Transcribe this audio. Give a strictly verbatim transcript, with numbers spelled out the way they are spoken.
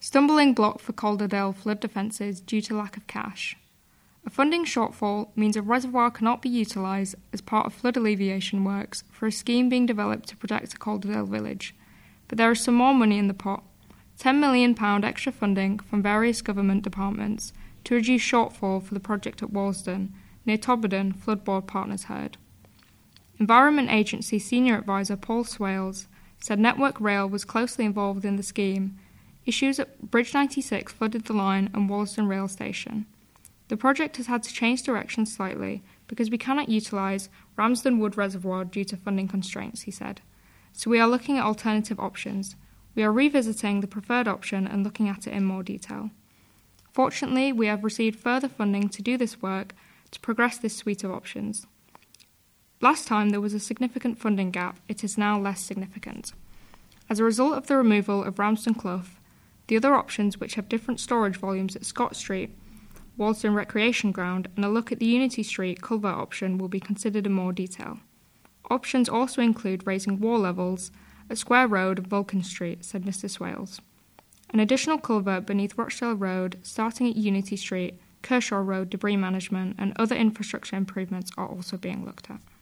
Stumbling block for Calderdale flood defences due to lack of cash. A funding shortfall means a reservoir cannot be utilised as part of flood alleviation works for a scheme being developed to protect a Calderdale village. But there is some more money in the pot. ten million pounds extra funding from various government departments to reduce shortfall for the project at Walsden, near Todmorden, Flood Board partners heard. Environment Agency Senior Advisor Paul Swales said Network Rail was closely involved in the scheme. Issues at Bridge ninety-six flooded the line and Walsden Rail Station. The project has had to change direction slightly because we cannot utilise Ramsden Wood Reservoir due to funding constraints, he said. So we are looking at alternative options. We are revisiting the preferred option and looking at it in more detail. Fortunately, we have received further funding to do this work to progress this suite of options. Last time there was a significant funding gap, it is now less significant. As a result of the removal of Ramsden Clough, the other options, which have different storage volumes at Scott Street, Walsden Recreation Ground, and a look at the Unity Street culvert option will be considered in more detail. Options also include raising wall levels at Square Road and Vulcan Street, said Mister Swales. An additional culvert beneath Rochdale Road, starting at Unity Street, Kershaw Road debris management, and other infrastructure improvements are also being looked at.